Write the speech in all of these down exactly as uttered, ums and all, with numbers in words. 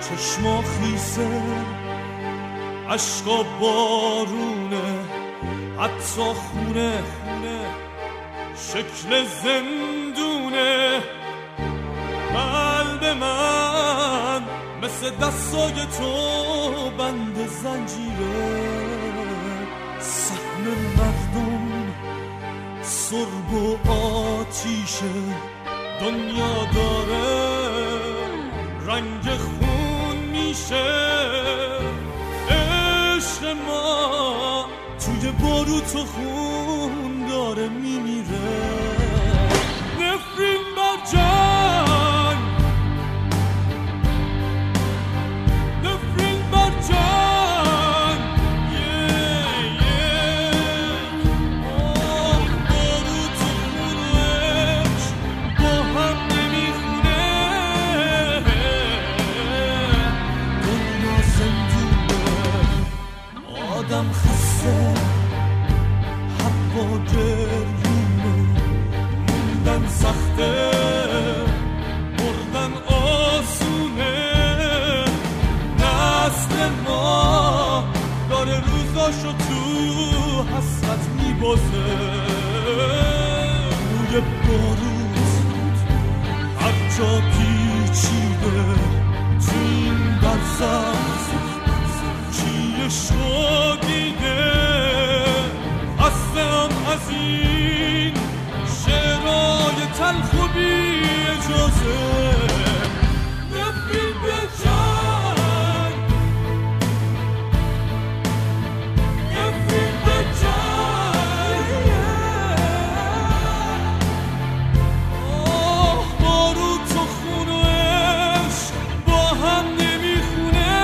چشما خیسه عشقا بارونه، حتی خونه خونه شکل زندونه. قلب من مثل دستای تو بند زنجیره، سهم مردم سرب و آتیشه. دنیا داره رنگ خون میشه، عشق ما توی باروت و خون داره میمیره. نفرین بر جنگ، نفرین بر جنگ، yeah, yeah. آه باروت و خونش با هم نمیخونه. دنیا زندونه، آدم خسته، حوا گریونه. موندن سخته، مردن آسونه. نسل ما داره روزاشو تو حسرت میبازه. روی باروت هر جا پیچیده، تو این برزخ کی عشقو دیده. هستم از این شعرهای تلخ و بی اجازه. نفرین به جنگ، نفرین به جنگ. آه باروت و خون و عشق با هم نمیخونه.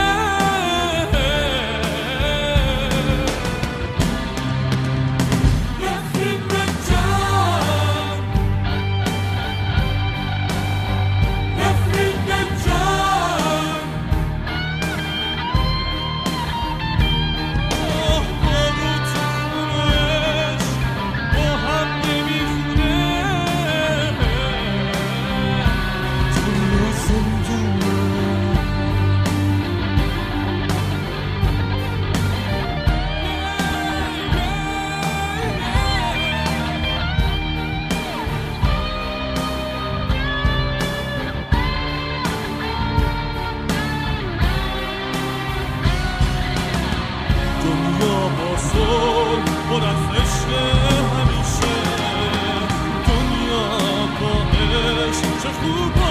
نفرین به جنگ، نفرین به جنگ. آه باروت و خون و عشق با هم نمیخونه. دنیا زندونه، دنیا با صلح پر از عشق همیشه. دنیا با عشق چه خوب